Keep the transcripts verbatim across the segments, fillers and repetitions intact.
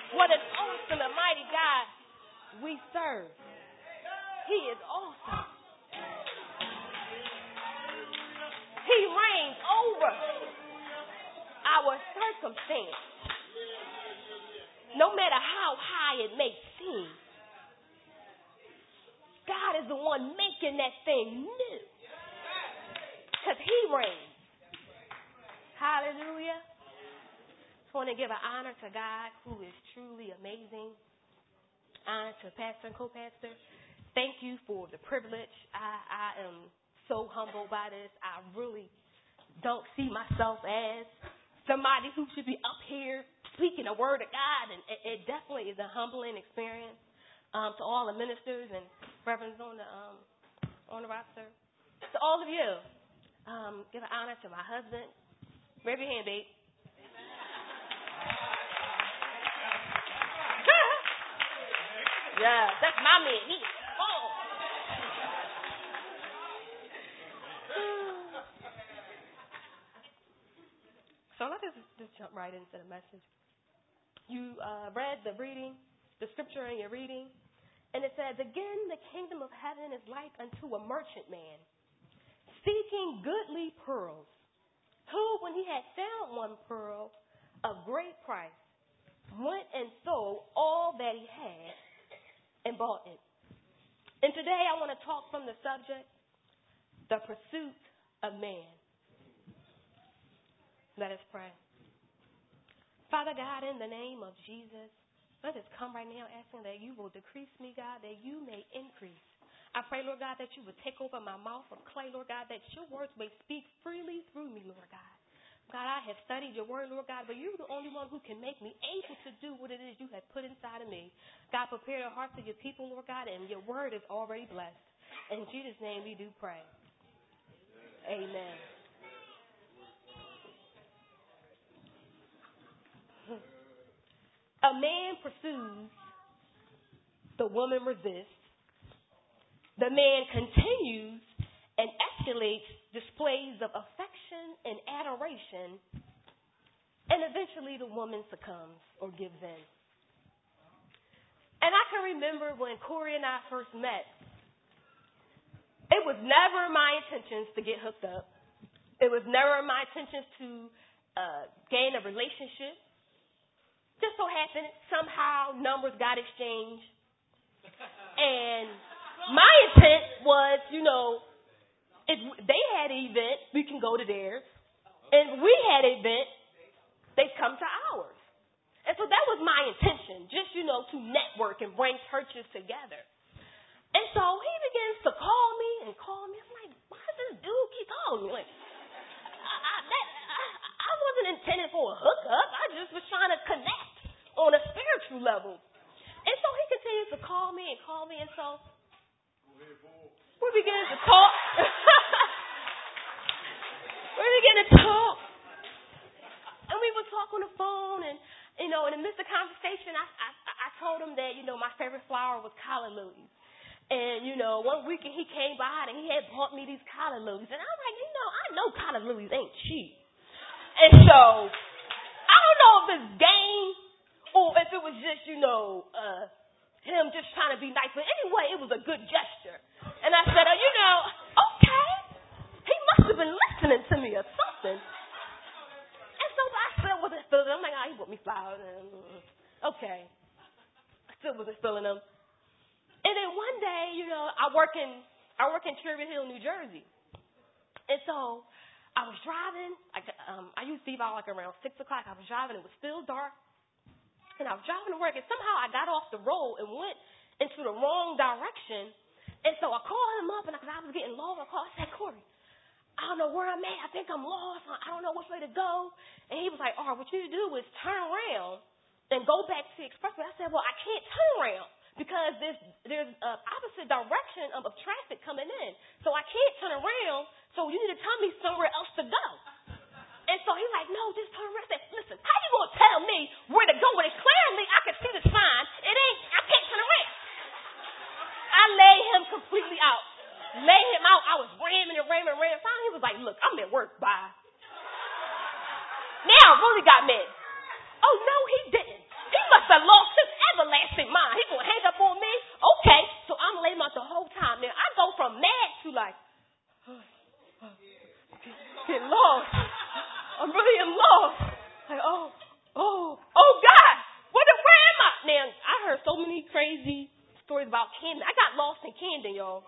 What an awesome and mighty God we serve. He is awesome. He reigns over our circumstance. No matter how high it may seem, God is the one making that thing new. Because he reigns. Hallelujah. Just want to give an honor to God, who is truly amazing. Honor to pastor and co-pastor. Thank you for the privilege. I, I am so humbled by this. I really don't see myself as somebody who should be up here speaking the word of God. And it, it definitely is a humbling experience um, to all the ministers and reverends on the um, on the roster. To all of you, um, give an honor to my husband. Raise your hand, babe. Yeah, that's my man. He is strong. So let's just, just jump right into the message. You uh, read the reading, the scripture in your reading, and it says, "Again, the kingdom of heaven is like unto a merchant man, seeking goodly pearls, who, when he had found one pearl of great price, went and sold all that he had and bought it." And today I want to talk from the subject, the pursuit of man. Let us pray. Father God, in the name of Jesus, let us come right now asking that you will decrease me, God, that you may increase. I pray, Lord God, that you would take over my mouth of clay, Lord God, that your words may speak freely through me, Lord God. God, I have studied your word, Lord God, but you're the only one who can make me able to do what it is you have put inside of me. God, prepare the hearts of your people, Lord God, and your word is already blessed. In Jesus' name we do pray. Amen. A man pursues, the woman resists. The man continues and escalates displays of affection and adoration, and eventually the woman succumbs or gives in. And I can remember when Corey and I first met, it was never my intentions to get hooked up. It was never my intentions to uh, gain a relationship. Just so happened, somehow numbers got exchanged. And my intent was, you know, if they had an event, we can go to theirs. And we had an event, they come to ours. And so that was my intention, just, you know, to network and bring churches together. And so he begins to call me and call me. I'm like, why does this dude keep calling me? Like, I, I, that, I, I wasn't intended for a hookup. I just was trying to connect on a spiritual level. And so he continues to call me and call me. And so we began to talk. we began to talk. And we would talk on the phone. And, you know, in the midst of conversation, I, I, I told him that, you know, my favorite flower was collard lilies. And, you know, one weekend he came by and he had bought me these collard lilies. And I'm like, you know, I know collard lilies ain't cheap. And so I don't know if it's game or if it was just, you know, uh, him just trying to be nice. But anyway, it was a good gesture. And I said, oh, you know, okay. He must have been listening to me or something. And so I still wasn't feeling them. I'm like, oh, he bought me flowers. Okay. I still wasn't feeling them. And then one day, you know, I work in I work in Cherry Hill, New Jersey. And so I was driving. I, um, I used to leave out like around six o'clock. I was driving. It was still dark. And I was driving to work. And somehow I got off the road and went into the wrong direction. And so I called him up, and because I was getting lost, I called. I said, Corey, I don't know where I'm at. I think I'm lost. I don't know which way to go. And he was like, all right, what you need to do is turn around and go back to the expressway. I said, well, I can't turn around because there's there's an opposite direction of, of traffic coming in. So I can't turn around, so you need to tell me somewhere else to go. And so he's like, no, just turn around. I said, listen, how you going to tell me where to go when it clearly I can see the sign? It ain't, I can't turn around. I laid him completely out. Lay him out. I was ramming and ramming and ramming. Finally, he was like, look, I'm at work. Bye. Now I really got mad. Oh, no, he didn't. He must have lost funny, crazy stories about Camden. I got lost in Camden, y'all.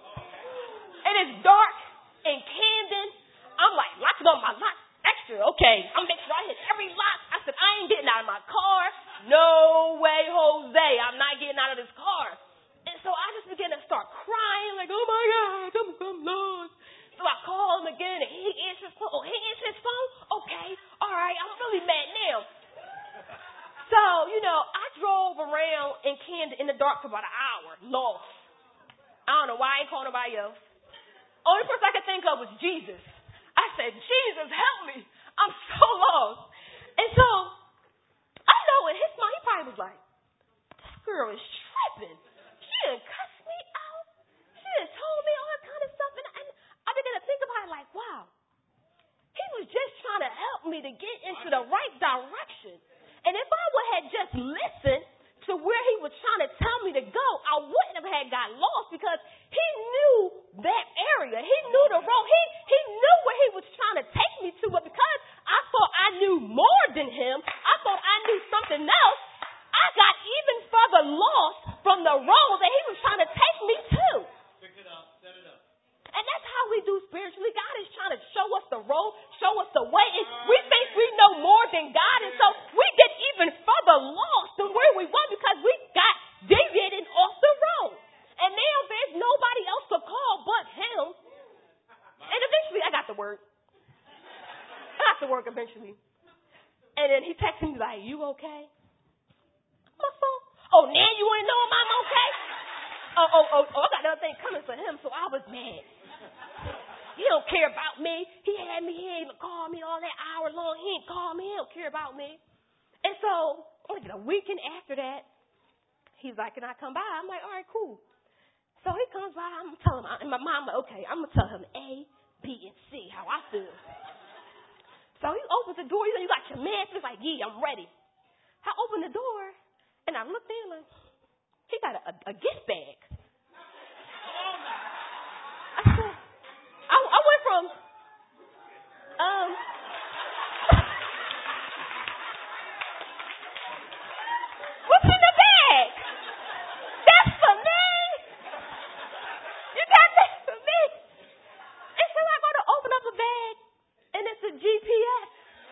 And it's dark in Camden. I'm like, locking on my lock extra. Okay, I'm making sure I hit every lock. I said, I ain't getting out of my car. No way, Jose. I'm not getting out of this car. And so I just began to start crying, like, oh my God, I'm, I'm lost. So I call him again, and he answers his phone. Oh, he answers his phone? Okay, all right, I'm really mad now. So, you know, I drove around in Camden in the dark for about an hour, lost. I don't know why I ain't calling nobody else. Only person I could think of was Jesus. I said, Jesus, help me. I'm so lost. And so, I know in his mind, he probably was like, this girl is tripping. She done cussed me out. She done told me all that kind of stuff. And I, and I began to think about it like, wow. He was just trying to help me to get into the right direction. And if I would have just listened to where he was trying to tell me to go, I wouldn't have had got lost because he knew that area. He knew the road. He he knew where he was trying to take me to. But because I thought I knew more than him, I thought I knew something else, I got even further lost from the road that he was trying to take me to. Pick it up. Set it up. And that's how we do spiritually. God is trying to show us the road, show us the way. And we think we know more than God. And so we get even further lost than where we were because we got deviated off the road. And now there's nobody else to call but him. And eventually I got the word. I got the word eventually. And then he texted me like, you okay? My phone. Oh, now you want to know if I'm okay? Oh, oh, oh, oh, I got another thing coming for him, so I was mad. He don't care about me. He had me, he ain't even called me all that hour long. He ain't called me. He don't care about me. And so, like a weekend after that, he's like, can I come by? I'm like, all right, cool. So he comes by. I'm going to tell him. And my mom like, okay, I'm going to tell him A, B, and C, how I feel. So he opens the door. You know, you got your man. He's like, yeah, I'm ready. I opened the door, and I looked in, and he got a, a, a gift bag. I said, I, I went from, um, what's in the bag? That's for me. You got that for me. And so I go to open up a bag, and it's a G P S.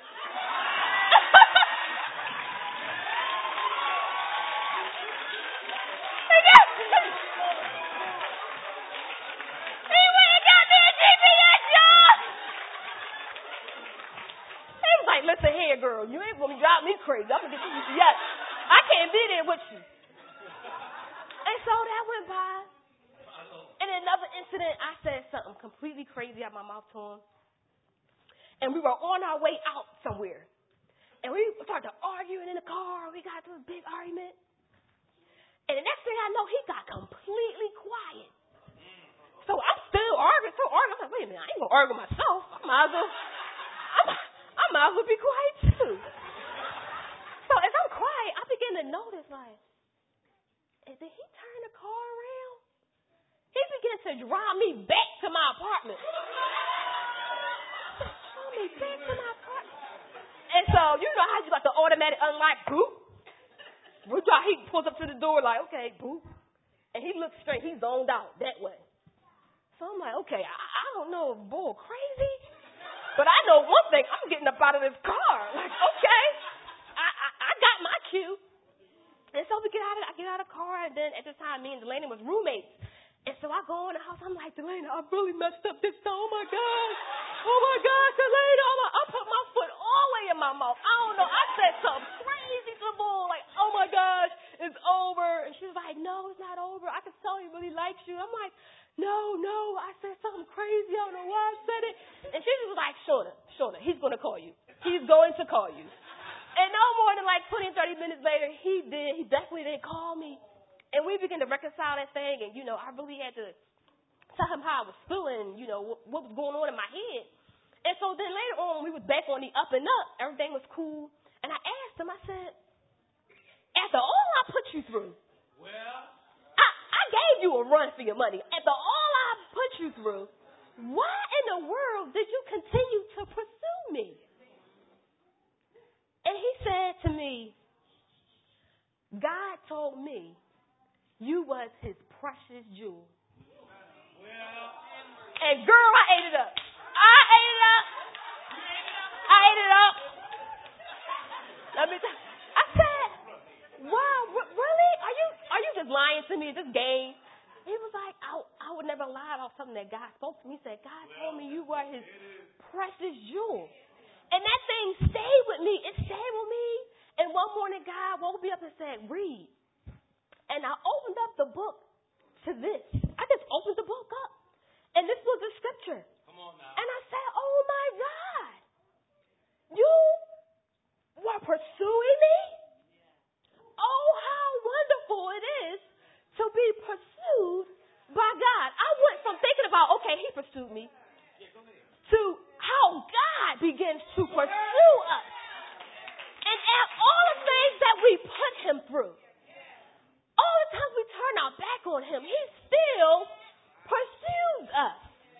Listen here, girl. You ain't gonna drive me crazy. I'm gonna get you G P S. I can't be there with you. And so that went by. And another incident, I said something completely crazy out my mouth to him. And we were on our way out somewhere. And we started arguing in the car. We got to a big argument. And the next thing I know, he got completely quiet. So I'm still arguing, still arguing. I'm like, wait a minute, I ain't gonna argue myself. I might as well. I'm I might as well be quiet too. So as I'm quiet, I begin to notice, like, did he turn the car around? He began to drive me back to my apartment. Drive me back to my apartment. And so, you know how you got the automatic unlock, boop? We drive, he pulls up to the door like, okay, boop. And he looks straight, he's zoned out that way. So I'm like, okay, I, I don't know if bull crazy. But I know one thing, I'm getting up out of this car. Like, okay, I, I, I got my cue. And so we get out of, I get out of the car, and then at the time, me and Delaney was roommates. And so I go in the house, I'm like, Delaney, I really messed up this time. Oh my God. Oh my God, Delaney. I'm like, I put my foot all the way in my mouth. I don't know. I said something crazy to the bull, like, oh my gosh, it's over. And she was like, no, it's not over. I can tell he really likes you. I'm like, no, no, I said something crazy. I don't know why I said it. And she was like, Shorter, Shorter, he's going to call you. He's going to call you. And no more than like twenty, thirty minutes later, he did. He definitely didn't call me. And we began to reconcile that thing. And, you know, I really had to tell him how I was feeling, you know, what, what was going on in my head. And so then later on, we was back on the up and up. Everything was cool. And I asked him, I said, after all I put you through, well, I gave you a run for your money. After all I put you through, why in the world did you continue to pursue me? And he said to me, God told me you was his precious jewel. Well, And girl, I ate it up. I ate it up. I ate it up. Let me tell I said, wow, r- really? Are you are you just lying to me? This game? He was like, I, I would never lie about something that God spoke to me. He said, God told me you were his precious jewel. And that thing stayed with me. It stayed with me. And one morning, God woke me up and said, read. And I opened up the book to this. I just opened the book up. And this was the scripture. come on now. And I said, oh my God. You were pursuing me? Oh, how wonderful it is to be pursued by God. I went from thinking about, okay, he pursued me, to how God begins to pursue us. And at all the things that we put him through, all the times we turn our back on him, he still pursues us.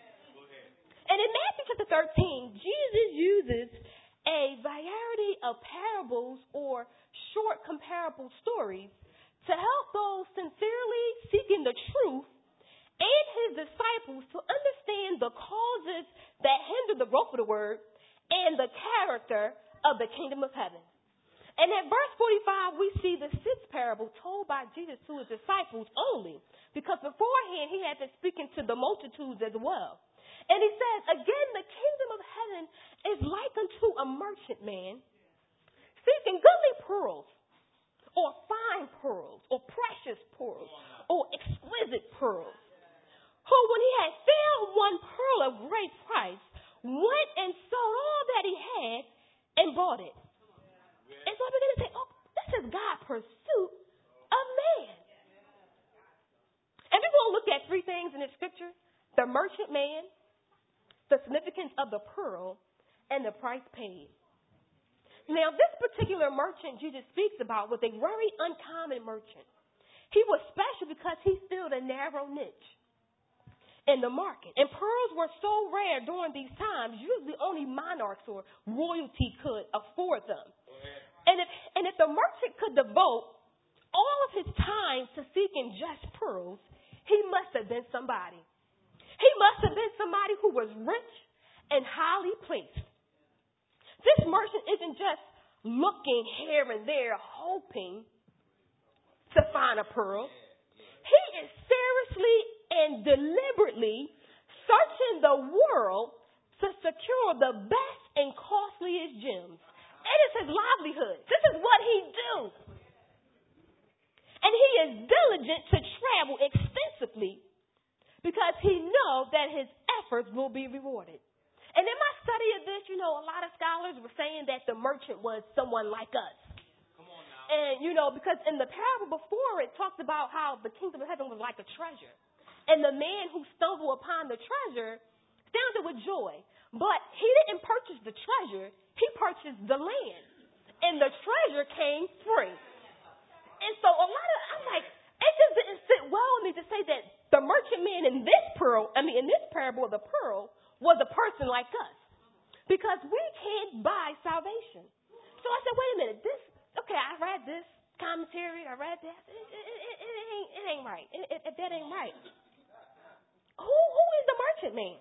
And in Matthew chapter thirteen, Jesus uses a variety of parables or short comparable stories to help those sincerely seeking the truth and his disciples to understand the causes that hinder the growth of the word and the character of the kingdom of heaven. And at verse forty-five, we see the sixth parable told by Jesus to his disciples only, because beforehand he had been speaking to the multitudes as well. And he says, again, the kingdom of heaven is like unto a merchant man seeking goodly pearls, or fine pearls, or precious pearls, or exquisite pearls, who, when he had found one pearl of great price, went and sold all that he had and bought it. And so I began to say, oh, this is God's pursuit of man. And we're going to look at three things in the scripture: the merchant man, the significance of the pearl, and the price paid. Now, this particular merchant Jesus speaks about was a very uncommon merchant. He was special because he filled a narrow niche in the market. And pearls were so rare during these times, usually only monarchs or royalty could afford them. And if, and if the merchant could devote all of his time to seeking just pearls, he must have been somebody. He must have been somebody who was rich and highly placed. This merchant isn't just looking here and there, hoping to find a pearl. He is seriously and deliberately searching the world to secure the best and costliest gems. It is his livelihood. This is what he do. And he is diligent to travel extensively because he knows that his efforts will be rewarded. And in my study of this, you know, a lot of scholars were saying that the merchant was someone like us. Come on now. And, you know, because in the parable before, it talked about how the kingdom of heaven was like a treasure. And the man who stumbled upon the treasure found it with joy. But he didn't purchase the treasure. He purchased the land. And the treasure came free. And so a lot of, I'm like, it just didn't sit well with me to say that the merchant man in this pearl, I mean, in this parable of the pearl, was a person like us. Because we can't buy salvation. So I said, wait a minute, this, okay, I read this commentary, I read that. It, it, it, it, ain't, it ain't right. It, it, that ain't right. Who, who is the merchant man?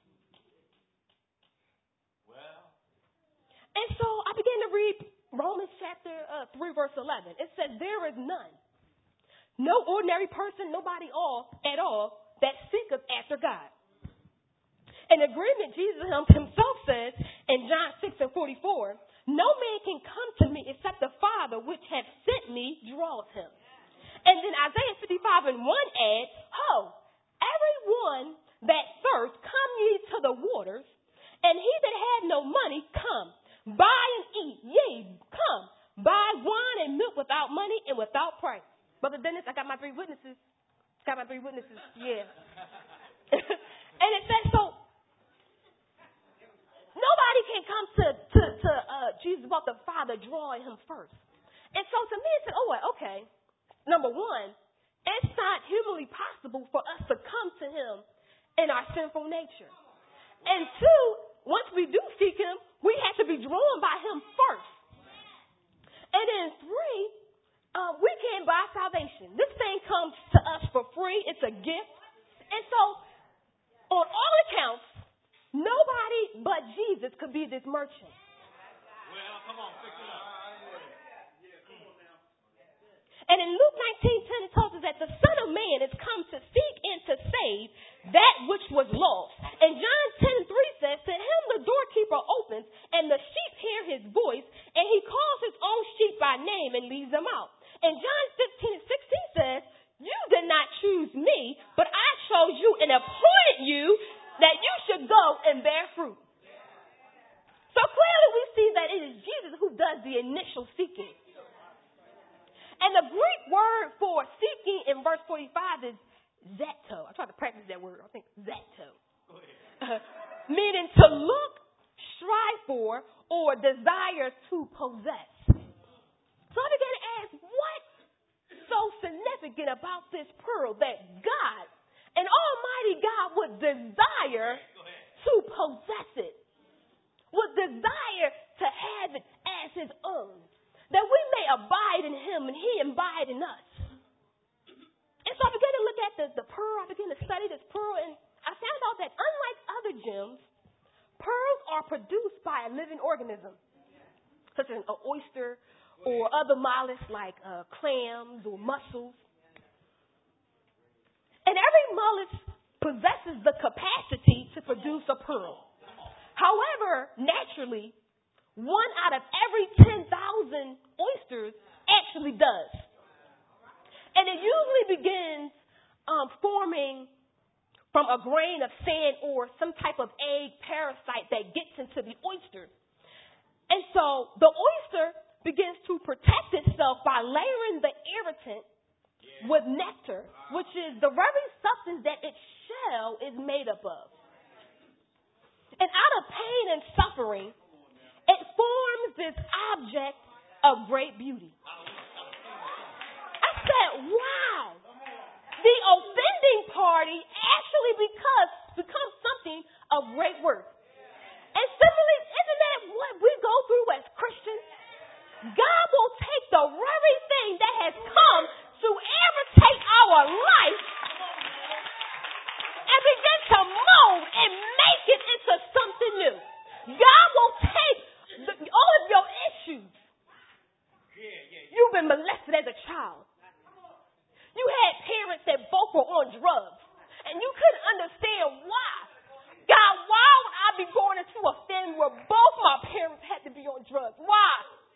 Well. And so I began to read Romans chapter uh, three, verse eleven. It says, there is none, no ordinary person, nobody all at all, that seeketh after God. In agreement, Jesus himself says in John six and forty-four, no man can come to me except the Father which hath sent me draws him. And then Isaiah fifty-five and one adds, ho, everyone that thirst, come ye to the waters, and he that had no money, come, buy and eat. Yea, come, buy wine and milk without money and without price. Brother Dennis, I got my three witnesses. Got my three witnesses. Yeah. And it says so. Nobody can come to, to, to uh, Jesus without the Father drawing him first. And so to me, it said, oh, okay, number one, it's not humanly possible for us to come to him in our sinful nature. And two, once we do seek him, we have to be drawn by him first. And then three, uh, we can't buy salvation. donation. This thing comes to us for free. It's a gift. And so, on all accounts, nobody but Jesus could be this merchant. Well, come on, fix it up. And in Luke nineteen ten, it tells us that the Son of Man is come to seek and to save that which was lost. And John ten three says, to him the doorkeeper opens, and the sheep hear his voice, and he calls his own sheep by name and leads them out. And John fifteen and sixteen says, you did not choose me, but I chose you and appointed you that you should go and bear fruit. So clearly we see that it is Jesus who does the initial seeking. And the Greek word for seeking in verse forty-five is zeto. I tried to practice that word. I think zeto. Uh, meaning to look, strive for, or desire to possess. So I began to ask, what's so significant about this pearl that God, an almighty God, would desire to possess it, would desire to have it as his own, that we may abide in him and he abide in us. And so I began to look at the, the pearl. I began to study this pearl, and I found out that unlike other gems, pearls are produced by a living organism, such as an oyster or other mollusks like uh, clams or mussels. And every mollusk possesses the capacity to produce a pearl. However, naturally, one out of every ten thousand oysters actually does. And it usually begins um, forming from a grain of sand or some type of egg parasite that gets into the oyster. And so the oyster begins to protect itself by layering the irritant yeah. with nectar, which is the very substance that its shell is made up of. And out of pain and suffering, it forms this object of great beauty. I said, wow. The offending party actually becomes, becomes something of great worth. And similarly, isn't that what we go through as Christians? God will take the very thing that has come to irritate our life and begin to mold and make it into something new. God will take the, all of your issues. You've been molested as a child. You had parents that both were on drugs, and you couldn't understand why. God, why would I be born into a family where both my parents had to be on drugs? Why?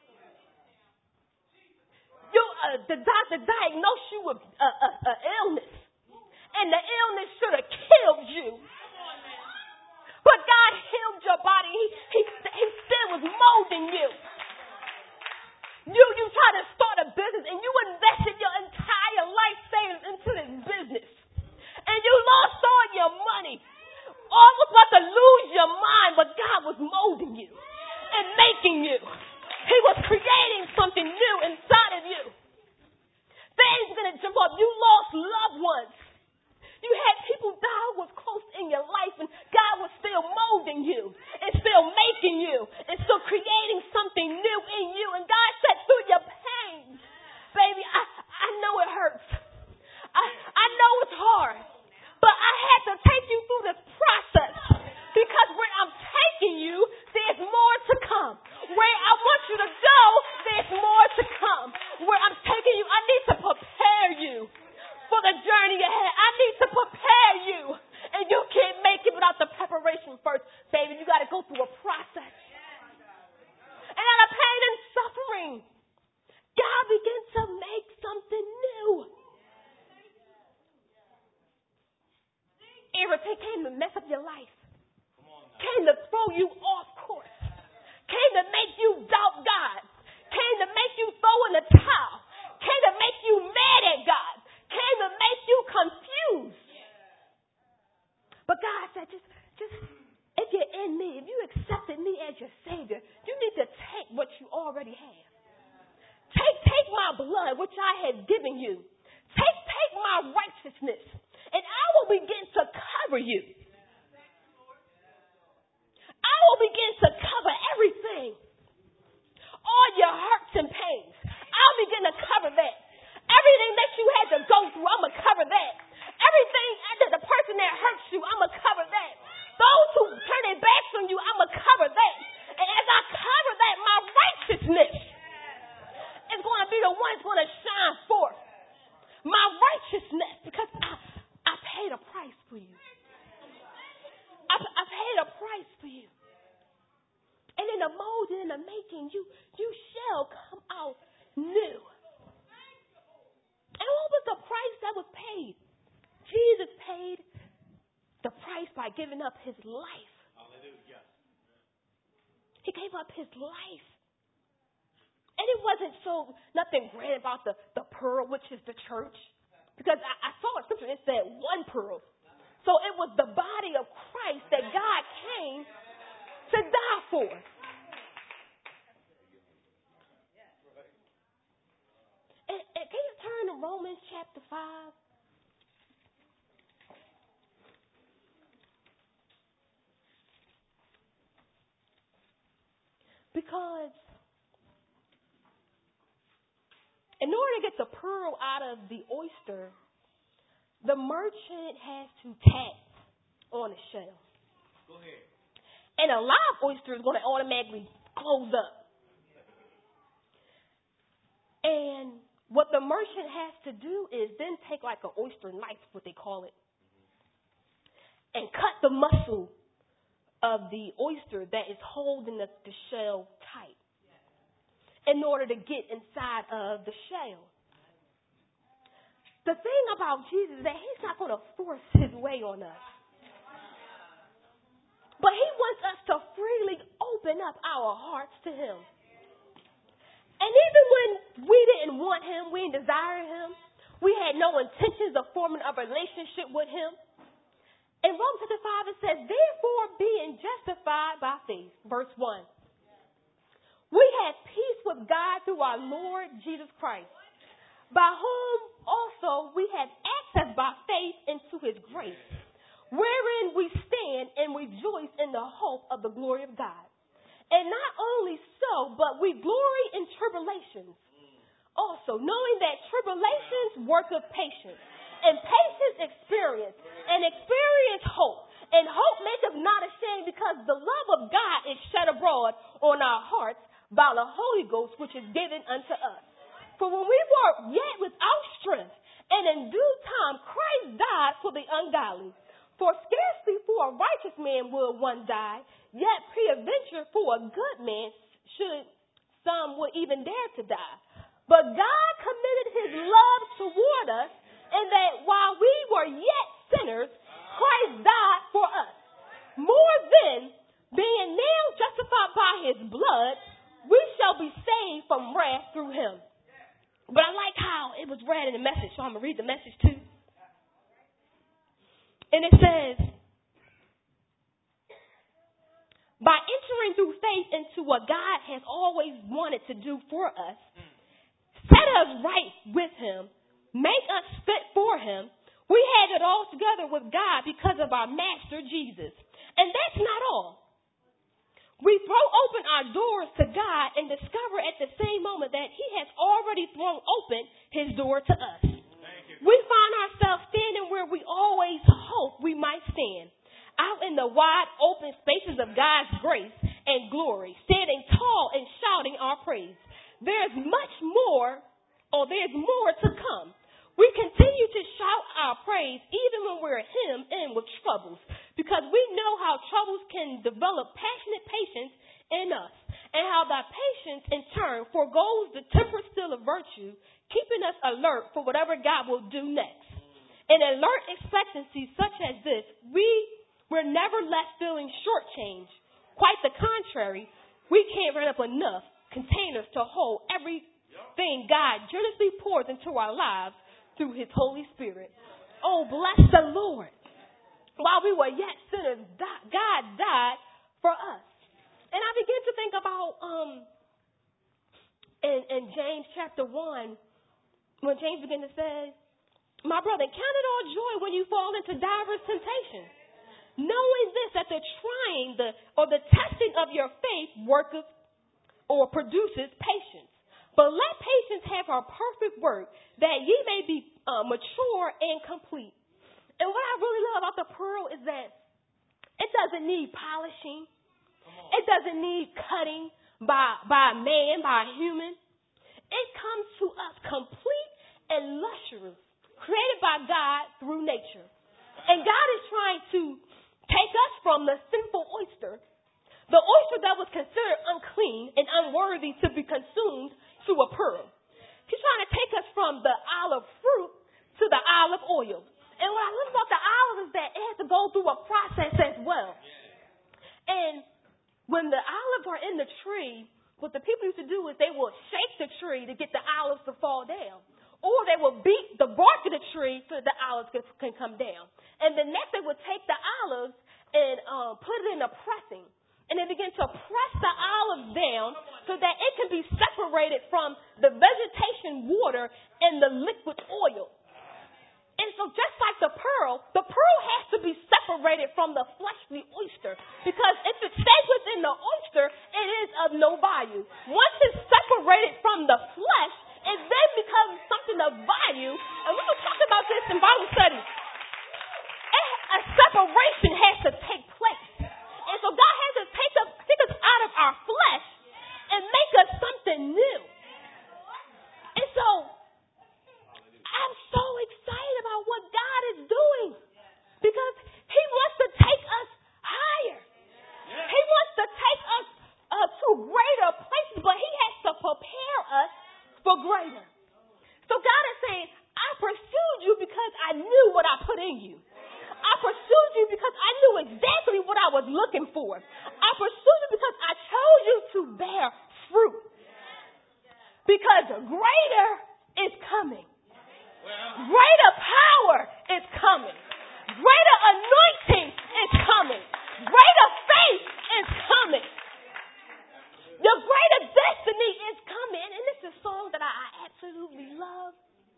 You, uh, the doctor diagnosed you with an uh, uh, uh, illness, and the illness should have killed you. But God healed your body. He, he, he still was molding you. You, you try to start a business, and you invested your entire life savings into this business, and you lost all your money. Almost about to lose your mind, but God was molding you and making you. He was creating something new inside of you. Things were going to jump up. You lost loved ones. You had people die who was close in your life, and God was still molding you and still making you and still creating something new in you. And God said, through your pain, baby, I, I know it hurts. I, I know it's hard. But I had to take you through this process because where I'm taking you, there's more to come. Where I want you to go, there's more to come. Where I'm taking you, I need to prepare you for the journey ahead. I need to prepare you. And you can't make it without the preparation first. Baby, you got to go through a process. And out of pain and suffering, God begins to make something new. Irritate came to mess up your life. Came to throw you off course. Came to make you doubt God. Came to make you throw in the towel. Came to make you mad at God. Came to make you confused. But God said, just, just, if you're in me, if you accepted me as your Savior, you need to take what you already have. Take, take my blood, which I have given you. Take, take my righteousness. And I will begin to cover you. I will begin to cover everything. All your hurts and pains. I'll begin to cover that. Everything that you is going to shine forth. My righteousness, because I, I paid a price for you. I, I paid a price for you. And in the molding and the making, you, you shall come out new. And what was the price that was paid? Jesus paid the price by giving up his life. Hallelujah. He gave up his life. And it wasn't so, nothing great about the, the pearl, which is the church. Because I, I saw a scripture, it said one pearl. So it was the body of Christ that God came to die for. And, and can you turn to Romans chapter five? Because in order to get the pearl out of the oyster, the merchant has to tap on the shell. Go ahead. And a live oyster is going to automatically close up. And what the merchant has to do is then take like an oyster knife, what they call it, and cut the muscle of the oyster that is holding the, the shell tight in order to get inside of the shell. The thing about Jesus is that he's not going to force his way on us. But he wants us to freely open up our hearts to him. And even when we didn't want him, we didn't desire him, we had no intentions of forming a relationship with him. In Romans chapter five, it says, therefore being justified by faith, verse one. We have peace with God through our Lord Jesus Christ, by whom also we have access by faith into his grace, wherein we stand and rejoice in the hope of the glory of God. And not only so, but we glory in tribulations, also knowing that tribulations work of patience, and patience experience, and experience hope. And hope maketh not ashamed, because the love of God is shed abroad on our hearts by the Holy Ghost, which is given unto us. For when we were yet without strength, and in due time Christ died for the ungodly. For scarcely for a righteous man will one die, yet peradventure for a good man should some would even dare to die. But God committed his love toward us, and that while we were yet sinners, Christ died for us. More then, being now justified by his blood, we shall be saved from wrath through him. But I like how it was read in the Message, so I'm going to read the Message too. And it says, by entering through faith into what God has always wanted to do for us, set us right with him, make us fit for him, we have it all together with God because of our Master Jesus. And that's not all. We throw open our doors to God and discover at the same moment that he has already thrown open his door to us. We find ourselves standing where we always hope we might stand, out in the wide open spaces of God's grace and glory, standing tall and shouting our praise. There's much more, or there's more to come. We continue to shout our praise even when we're hemmed in with troubles, because we know how troubles can develop passionate patience in us, and how that patience in turn forgoes the temperate still of virtue, keeping us alert for whatever God will do next. In alert expectancy such as this, we we're never left feeling shortchanged. Quite the contrary, we can't run up enough containers to hold everything God generously pours into our lives through his Holy Spirit. Oh, bless the Lord. While we were yet sinners, God died for us. And I began to think about um in, in James chapter one, when James began to say, my brother, count it all joy when you fall into diverse temptations, knowing this, that the trying the or the testing of your faith worketh or produces patience. But let patience have her perfect work, that ye may be uh, mature and complete. And what I really love about the pearl is that it doesn't need polishing. It doesn't need cutting by, by a man, by a human. it comes to us complete and luxurious, created by God through nature. And God is trying to take us from the sinful oyster, the oyster that was considered unclean and unworthy to be consumed, to a pearl. He's trying to take us from the olive fruit to the olive oil. And what I love about the olive is that it has to go through a process as well. And when the olives are in the tree, what the people used to do is they will shake the tree to get the olives to fall down. Or they will beat the bark of the tree so that the olives can, can come down. And then next they would take the olives and um, put it in a pressing. And they begin to press the olives down so that it can be separated from the vegetation water and the liquid oil. And so just like the pearl, the pearl has to be separated from the fleshly oyster. Because if it stays within the oyster, it is of no value. Once it's separated from the flesh, it then becomes something of value. And we were talking about this in Bible study. A separation has to take place. And so God has to take us, take us out of our flesh and make us something new. And so I'm so excited about what God is doing because He wants to take us higher. He wants to take us uh, to greater places, but He has to prepare us for greater. So God is saying, I pursued you because I knew what I put in you. I pursued you because I knew exactly what I was looking for. I pursued you because I chose you to bear fruit. Because greater is coming. Greater power is coming. Greater anointing is coming. Greater faith is coming. The greater destiny is coming. And this is a song that I absolutely love.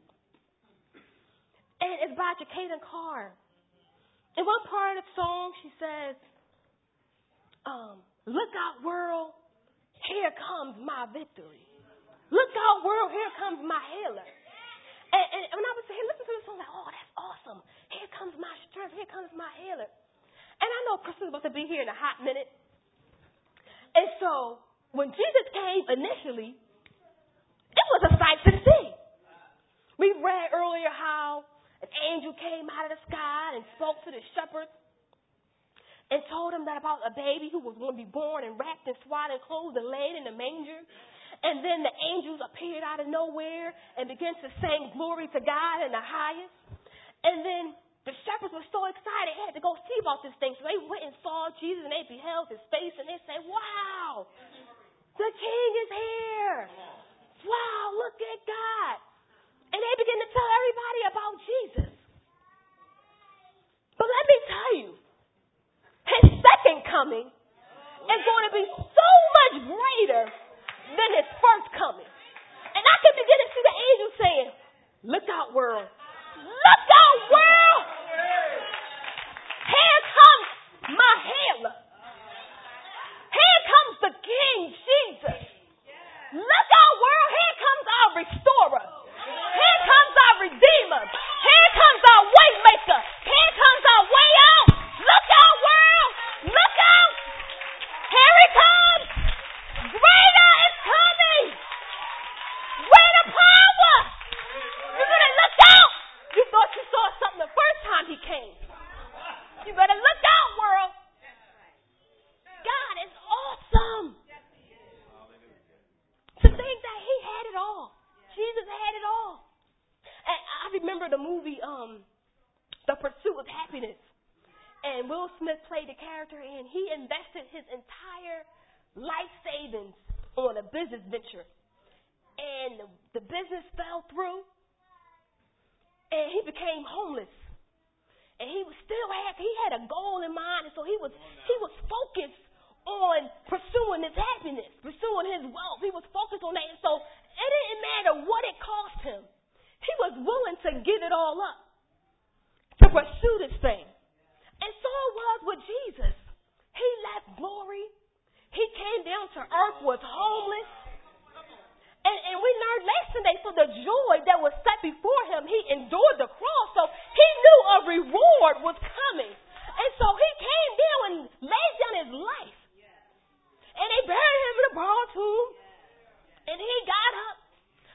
And it's by Jacqueline Carr. In one part of the song, she says, um, look out, world, here comes my victory. Look out, world, here comes my healer. And, and when I was saying, listen to this song, like, oh, that's awesome. Here comes my strength. Here comes my healer. And I know Chris is about to be here in a hot minute. And so when Jesus came initially, it was a sight to see. We read earlier how an angel came out of the sky and spoke to the shepherds and told them that about a baby who was going to be born and wrapped in swaddling clothes and laid in a manger. And then the angels appeared out of nowhere and began to sing glory to God in the highest. And then the shepherds were so excited, they had to go see about this thing. So they went and saw Jesus and they beheld his face and they said, wow, the king is here. Wow, look at God. And they began to tell everybody about Jesus. But let me tell you, his second coming is going to be so much greater than his first coming. And I can begin to see the angels saying, look out, world. Look out, world. Here comes my healer. Here comes the King Jesus. Look out, world. Here comes our restorer. Here comes our redeemer. Here comes our way maker. Here comes our way out. Look out, world. Look out. Here he comes. Greater is coming. Greater power. You better look out. You thought you saw something the first time he came. You better look out, world. God is awesome. To think that he had it all. Jesus had it all. And I remember the movie, um, The Pursuit of Happiness. And Will Smith played the character, and he invested his entire life savings on a business venture. And the business fell through, and he became homeless. And he was still had he had a goal in mind, and so he was he was focused on pursuing his happiness, pursuing his wealth. He was focused on that, and so it didn't matter what it cost him. He was willing to give it all up to pursue this thing. And so it was with Jesus. He left glory. He came down to earth, was homeless. And, and we learned last Sunday, for the joy that was set before him, he endured the cross. So he knew a reward was coming. And so he came down and laid down his life. And they buried him in a borrowed tomb. And he got up.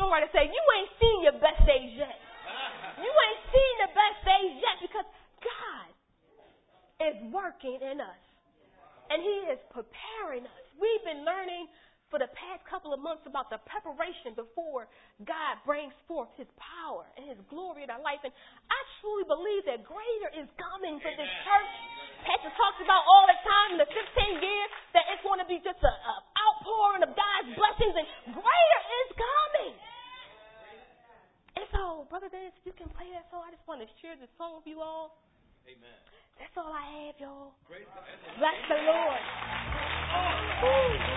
songwriter say, you ain't seen your best days yet. You ain't seen the best days yet because God is working in us. And he is preparing us. We've been learning for the past couple of months about the preparation before God brings forth his power and his glory in our life. And I truly believe that greater is coming for this church. Pastor talks about all the time in the fifteen years that it's going to be just an outpouring of God's blessings, and greater is coming. And so, Brother Dennis, if you can play that song, I just want to share this song with you all. Amen. That's all I have, y'all. Bless the Lord.